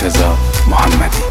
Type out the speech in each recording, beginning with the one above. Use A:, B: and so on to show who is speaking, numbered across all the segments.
A: رضا محمدی.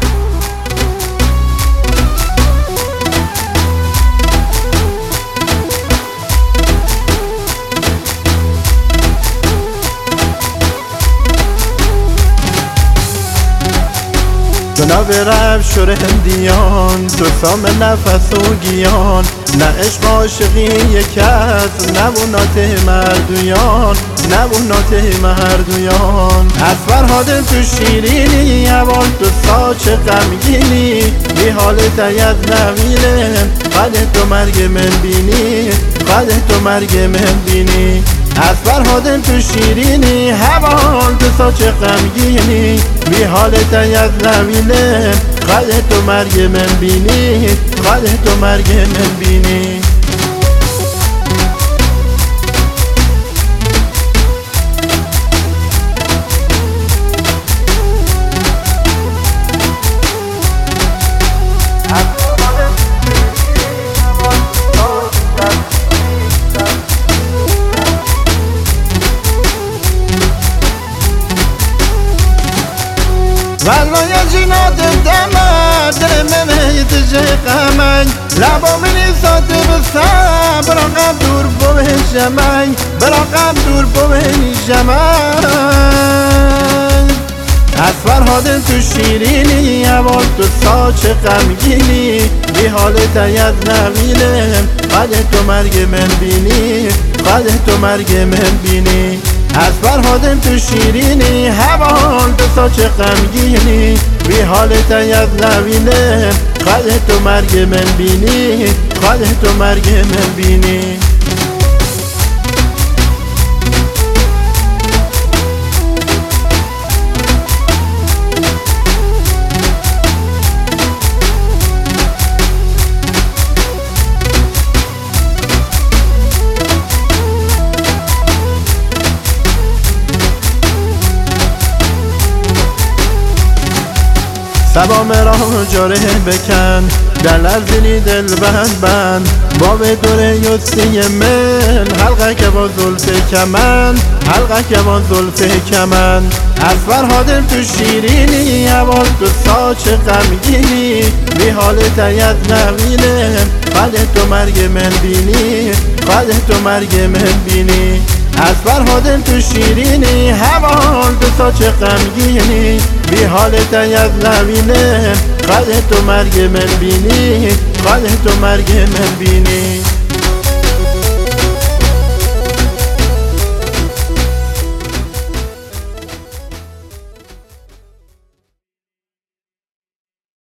B: جناب رب شور هندیان تو سام نفس و گیان، نه عشق عاشقی یک است نبونات مردویان، نبونات مردویان. از فرهاد تو شیرینی اول تو ساچ غمگینی، بی حالت از نویله قد تو مرگ من بینی، قد تو مرگ من بینی. از فرهاد تو شیرینی هوال تو ساچ غمگینی، بی حالت از نویله قد تو مرگ من بینی، قد تو مرگ من بینی. والله يا جناد الدمى دل من يتجه قمي، لابو مني صوت بالصبر رقم دور بوه الجمي، برقم دور بوه الجمي. از فرهاد تو شیرینی اول تو ساچ غمگینی، بی حالت از نویله قد تو مرگ من بینی، قد تو مرگ من بینی. از فرهاد تو شیرینی هوال تو ساچ غمگینی، بی حالت از نویله قد تو مرگ من بینی، قد تو مرگ من بینی. سبا مرا جاره بکن دل ارزیلی دل بند بند، باب دوره یوسی من حلقه که با زلف کمن، حلقه که با زلف کمن. از فرهاد تو شیرینی اول تو ساچ غمگینی، بی حالت از نویله قد تو مرگ من بینی، قد تو مرگ من بینی. از فرهاد تو شیرینی هوال تو ساچ غمگینی، بی حالت از نویله قد تو مرگ من بینی، قد تو مرگ من بینی.